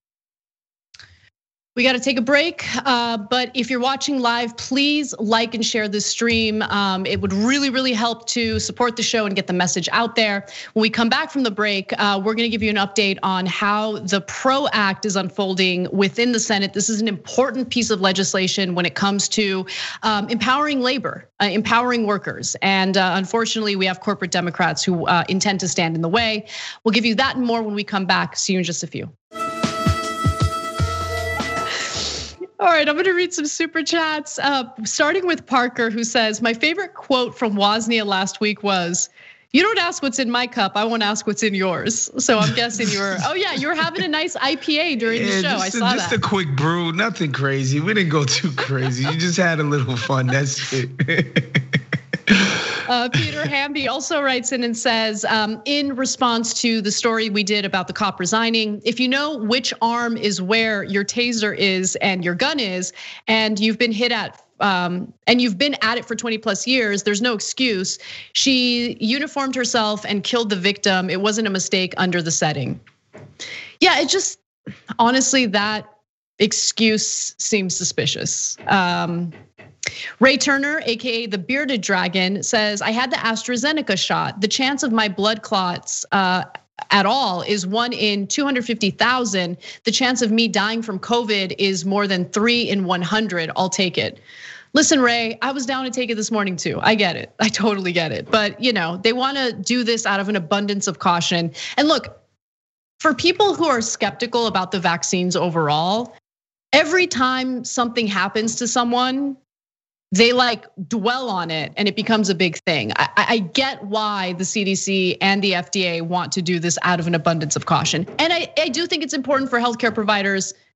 We got to take a break, but if you're watching live, please like and share this stream. It would really, really help to support the show and get the message out there. When we come back from the break, we're gonna give you an update on how the PRO Act is unfolding within the Senate. This is an important piece of legislation when it comes to empowering labor, empowering workers. And unfortunately, we have corporate Democrats who intend to stand in the way. We'll give you that and more when we come back. See you in just a few. All right, I'm gonna read some super chats, starting with Parker, who says, my favorite quote from Wozniak last week was, you don't ask what's in my cup, I won't ask what's in yours. So I'm guessing you were having a nice IPA during the show, I saw that. Just a quick brew, nothing crazy. We didn't go too crazy, you just had a little fun, that's it. Peter Hamby also writes in and says, in response to the story we did about the cop resigning, if you know which arm is where your taser is and your gun is, and you've been hit at, and you've been at it for 20 plus years, there's no excuse. She uniformed herself and killed the victim. It wasn't a mistake under the setting. Yeah, it just, honestly, that excuse seems suspicious. Ray Turner, AKA the Bearded Dragon, says, I had the AstraZeneca shot. The chance of my blood clots at all is 1 in 250,000. The chance of me dying from COVID is more than 3 in 100. I'll take it. Listen, Ray, I was down to take it this morning too. I get it, I totally get it. But they wanna do this out of an abundance of caution. And look, for people who are skeptical about the vaccines overall, every time something happens to someone, they like dwell on it and it becomes a big thing. I get why the CDC and the FDA want to do this out of an abundance of caution. And I do think it's important for healthcare providers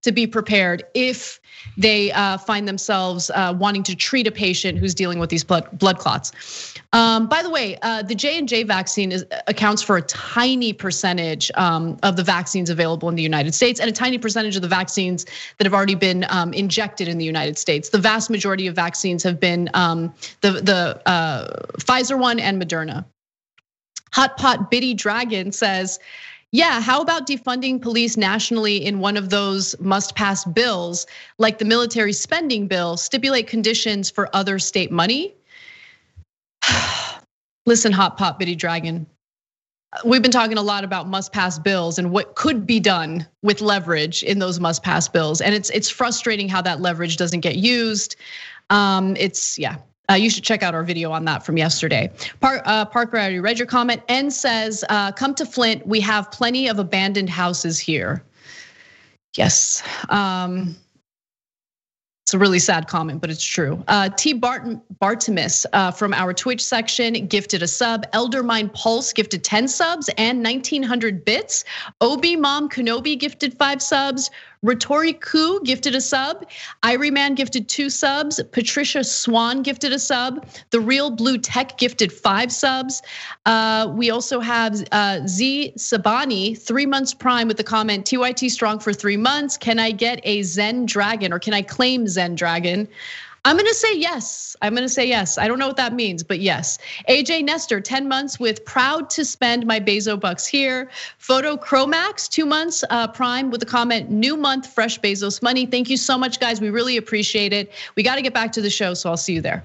to be prepared if they find themselves wanting to treat a patient who's dealing with these blood clots. By the way, the J&J vaccine accounts for a tiny percentage of the vaccines available in the United States, and a tiny percentage of the vaccines that have already been injected in the United States. The vast majority of vaccines have been the Pfizer one and Moderna. Hot Pot Biddy Dragon says, yeah, how about defunding police nationally in one of those must-pass bills, like the military spending bill, stipulate conditions for other state money? Listen, Hot Pot Biddy Dragon, we've been talking a lot about must-pass bills and what could be done with leverage in those must-pass bills, and it's frustrating how that leverage doesn't get used. You should check out our video on that from yesterday. Parker, I already read your comment. N says, come to Flint, we have plenty of abandoned houses here. Yes, it's a really sad comment, but it's true. T. Bartimus from our Twitch section gifted a sub. Eldermine Pulse gifted 10 subs and 1900 bits. Obi Mom Kenobi gifted 5 subs. Rhetoriku gifted a sub. Irie gifted 2 subs. Patricia Swan gifted a sub. The Real Blue Tech gifted 5 subs. We also have Z Sabani, 3 months Prime with the comment, TYT strong for 3 months. Can I get a Zen Dragon, or can I claim Zen Dragon? I'm gonna say yes. I don't know what that means, but yes. AJ Nestor, 10 months with proud to spend my Bezo bucks here. Photo Chromax, 2 months Prime with a comment, new month, fresh Bezos money. Thank you so much, guys. We really appreciate it. We got to get back to the show, so I'll see you there.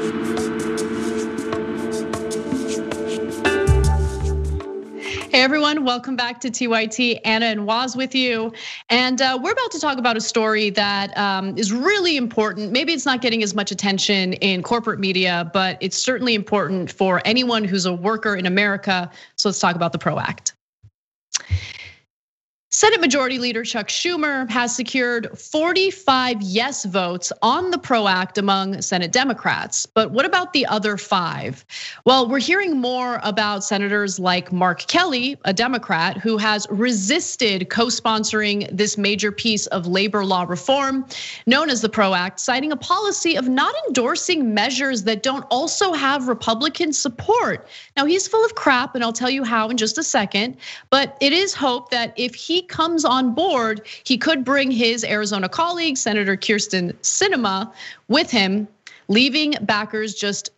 Hey everyone, welcome back to TYT. Anna and Waz with you. And we're about to talk about a story that is really important. Maybe it's not getting as much attention in corporate media, but it's certainly important for anyone who's a worker in America. So let's talk about the PRO Act. Senate Majority Leader Chuck Schumer has secured 45 yes votes on the PRO Act among Senate Democrats. But what about the other 5? Well, we're hearing more about senators like Mark Kelly, a Democrat, who has resisted co-sponsoring this major piece of labor law reform known as the PRO Act, citing a policy of not endorsing measures that don't also have Republican support. Now, he's full of crap, and I'll tell you how in just a second. But it is hope that if he comes on board, he could bring his Arizona colleague, Senator Kyrsten Sinema, with him, leaving backers just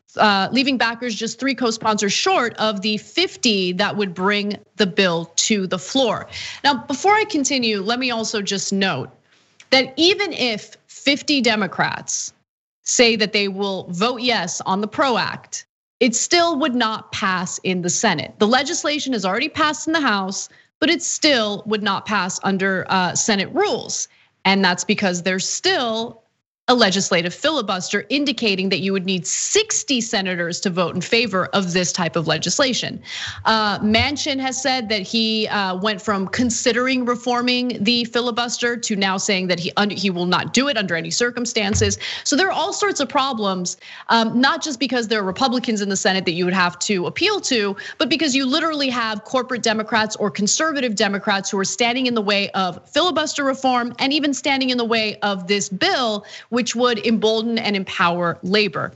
3 co-sponsors short of the 50 that would bring the bill to the floor. Now, before I continue, let me also just note that even if 50 Democrats say that they will vote yes on the PRO Act, it still would not pass in the Senate. The legislation has already passed in the House, but it still would not pass under Senate rules. And that's because there's still a legislative filibuster indicating that you would need 60 senators to vote in favor of this type of legislation. Manchin has said that he went from considering reforming the filibuster to now saying that he will not do it under any circumstances. So there are all sorts of problems, not just because there are Republicans in the Senate that you would have to appeal to, but because you literally have corporate Democrats or conservative Democrats who are standing in the way of filibuster reform and even standing in the way of this bill, which would embolden and empower labor.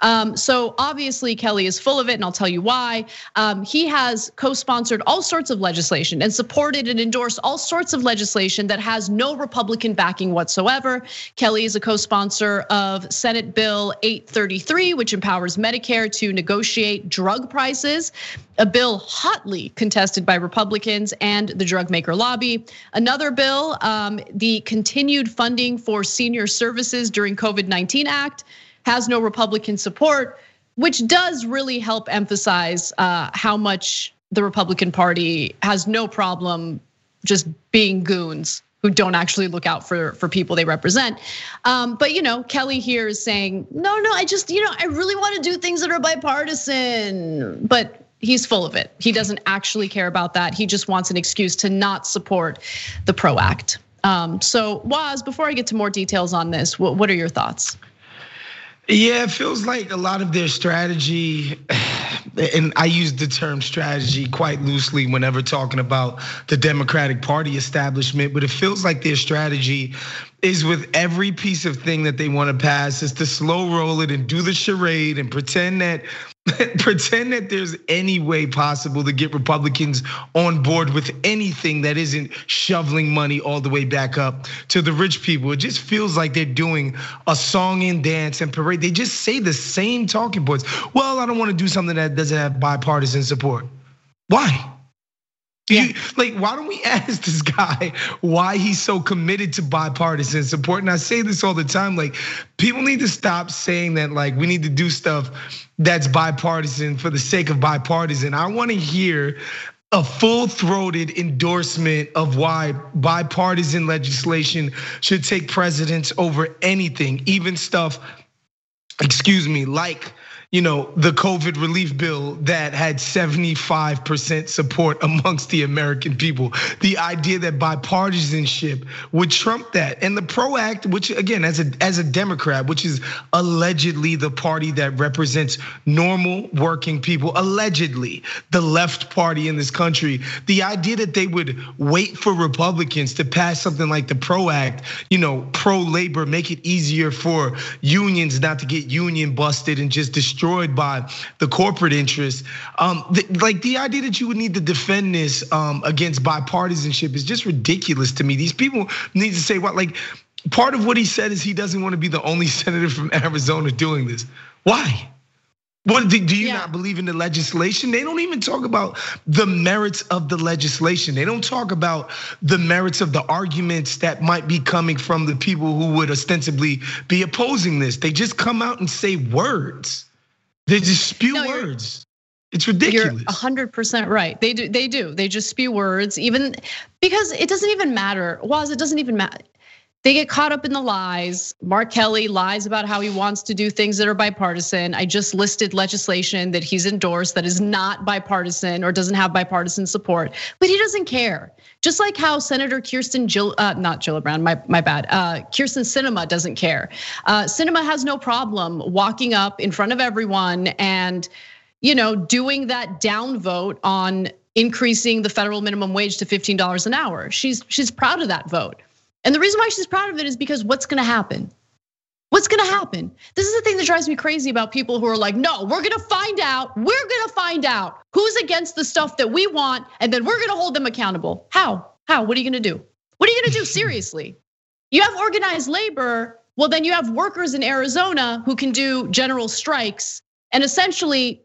So obviously Kelly is full of it, and I'll tell you why. He has co-sponsored all sorts of legislation and supported and endorsed all sorts of legislation that has no Republican backing whatsoever. Kelly is a co-sponsor of Senate Bill 833, which empowers Medicare to negotiate drug prices, a bill hotly contested by Republicans and the drug maker lobby. Another bill, the continued funding for senior services during COVID-19 Act, has no Republican support, which does really help emphasize how much the Republican Party has no problem just being goons who don't actually look out for people they represent. But Kelly here is saying, no, I really want to do things that are bipartisan, but he's full of it. He doesn't actually care about that. He just wants an excuse to not support the PRO Act. So Waz, before I get to more details on this, what are your thoughts? Yeah, it feels like a lot of their strategy and I use the term strategy quite loosely whenever talking about the Democratic Party establishment, but it feels like their strategy is with every piece of thing that they want to pass is to slow roll it and do the charade and pretend that there's any way possible to get Republicans on board with anything that isn't shoveling money all the way back up to the rich people. It just feels like they're doing a song and dance and parade. They just say the same talking points. Well, I don't want to do something that doesn't have bipartisan support. Why? Yeah. Why don't we ask this guy why he's so committed to bipartisan support? And I say this all the time, people need to stop saying that we need to do stuff that's bipartisan for the sake of bipartisan. I want to hear a full-throated endorsement of why bipartisan legislation should take precedence over anything, even stuff, like the COVID relief bill that had 75% support amongst the American people. The idea that bipartisanship would trump that. And the PRO Act, which again, as a Democrat, which is allegedly the party that represents normal working people, allegedly the left party in this country, the idea that they would wait for Republicans to pass something like the PRO Act, pro-labor, make it easier for unions not to get union busted and just destroyed by the corporate interests. The idea that you would need to defend this against bipartisanship is just ridiculous to me. These people need to say part of what he said is he doesn't want to be the only senator from Arizona doing this. Why? What do you not believe in the legislation? They don't even talk about the merits of the legislation. They don't talk about the merits of the arguments that might be coming from the people who would ostensibly be opposing this. They just come out and say words. They just spew words. It's ridiculous. You're 100% right. They do. They just spew words, even because it doesn't even matter. It doesn't even matter. They get caught up in the lies. Mark Kelly lies about how he wants to do things that are bipartisan. I just listed legislation that he's endorsed that is not bipartisan or doesn't have bipartisan support, but he doesn't care. Just like how Senator Kyrsten Sinema doesn't care. Sinema has no problem walking up in front of everyone and doing that down vote on increasing the federal minimum wage to $15 an hour. She's proud of that vote. And the reason why she's proud of it is because what's gonna happen? What's gonna happen? This is the thing that drives me crazy about people who are like, no, we're gonna find out who's against the stuff that we want, and then we're gonna hold them accountable. How? What are you gonna do? What are you gonna do, seriously? You have organized labor, well then you have workers in Arizona who can do general strikes and essentially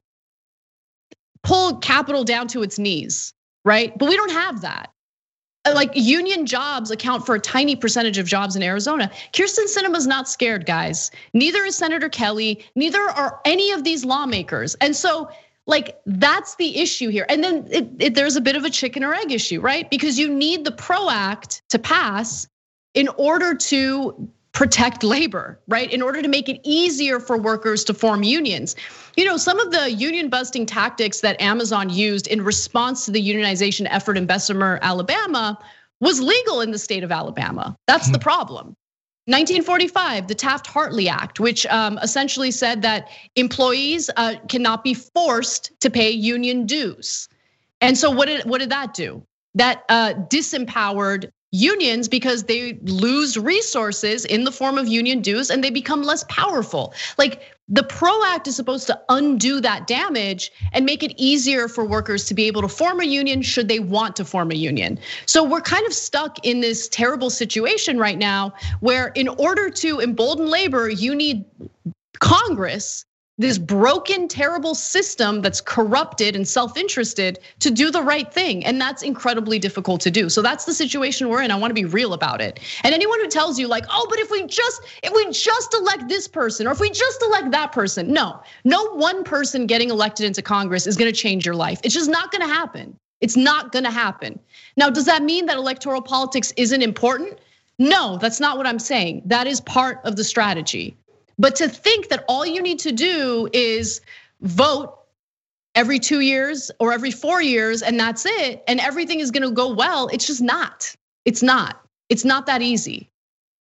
pull capital down to its knees, right? But we don't have that. Union jobs account for a tiny percentage of jobs in Arizona. Kyrsten Sinema's not scared, guys. Neither is Senator Kelly, neither are any of these lawmakers. And so that's the issue here. And then there's a bit of a chicken or egg issue, right? Because you need the PRO Act to pass in order to protect labor, right? In order to make it easier for workers to form unions. Some of the union busting tactics that Amazon used in response to the unionization effort in Bessemer, Alabama, was legal in the state of Alabama. That's the problem. 1945, the Taft-Hartley Act, which essentially said that employees cannot be forced to pay union dues. And so what did that do? That disempowered unions because they lose resources in the form of union dues and they become less powerful. The PRO Act is supposed to undo that damage and make it easier for workers to be able to form a union should they want to form a union. So we're kind of stuck in this terrible situation right now where in order to embolden labor, you need Congress, this broken, terrible system that's corrupted and self-interested to do the right thing. And that's incredibly difficult to do. So that's the situation we're in. I wanna be real about it. And anyone who tells you oh, but if we just elect this person, or if we just elect that person, no one person getting elected into Congress is gonna change your life. It's just not gonna happen. It's not gonna happen. Now, does that mean that electoral politics isn't important? No, that's not what I'm saying. That is part of the strategy. But to think that all you need to do is vote every 2 years or every 4 years and that's it, and everything is gonna go well, it's just not. It's not that easy.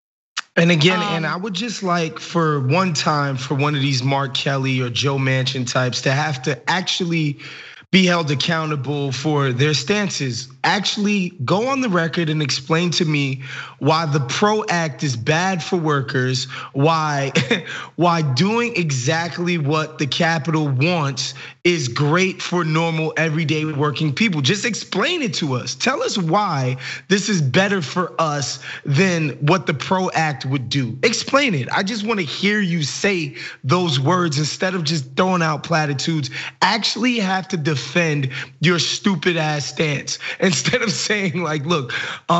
And again, and I would just like for one time for one of these Mark Kelly or Joe Manchin types to have to actually be held accountable for their stances. Actually go on the record and explain to me why the PRO Act is bad for workers, why doing exactly what the Capitol wants is great for normal everyday working people. Just explain it to us. Tell us why this is better for us than what the PRO Act would do. Explain it. I just want to hear you say those words instead of just throwing out platitudes. Actually have to defend your stupid ass stance instead of saying like, look,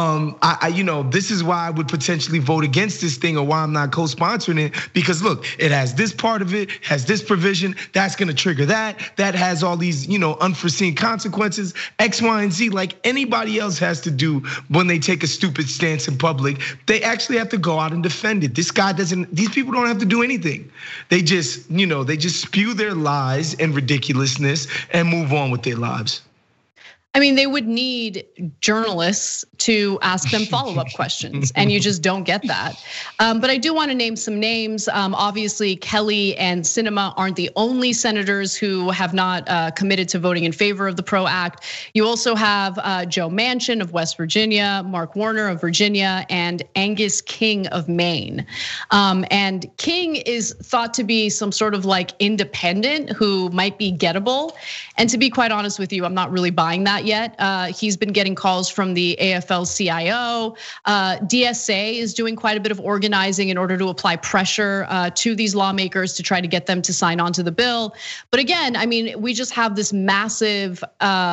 this is why I would potentially vote against this thing or why I'm not co-sponsoring it, because look, it has this part of it, has this provision, that's gonna trigger that has all these, unforeseen consequences, X, Y, and Z, like anybody else has to do when they take a stupid stance in public. They actually have to go out and defend it. These people don't have to do anything. They just, they just spew their lies and ridiculousness and move on with their lives. I mean, they would need journalists to ask them follow-up questions, and you just don't get that. But I do want to name some names. Obviously, Kelly and Sinema aren't the only senators who have not committed to voting in favor of the PRO Act. You also have Joe Manchin of West Virginia, Mark Warner of Virginia, and Angus King of Maine. And King is thought to be some sort of like independent who might be gettable. And to be quite honest with you, I'm not really buying that yet. He's been getting calls from the AFL-CIO. DSA is doing quite a bit of organizing in order to apply pressure to these lawmakers to try to get them to sign on to the bill. But again, I mean, we just have this massive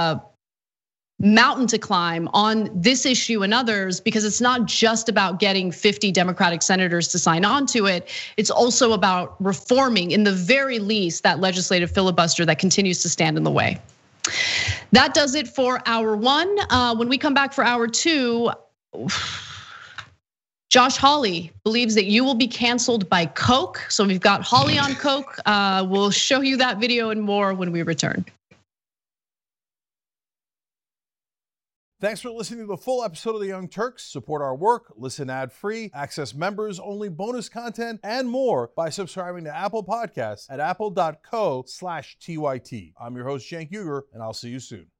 mountain to climb on this issue and others, because it's not just about getting 50 Democratic senators to sign on to it. It's also about reforming, in the very least, that legislative filibuster that continues to stand in the way. That does it for hour one. When we come back for hour two, Josh Hawley believes that you will be canceled by Coke. So we've got Hawley on Coke. We'll show you that video and more when we return. Thanks for listening to the full episode of The Young Turks. Support our work, listen ad-free, access members-only bonus content, and more by subscribing to Apple Podcasts at apple.co/TYT. I'm your host, Cenk Uygur, and I'll see you soon.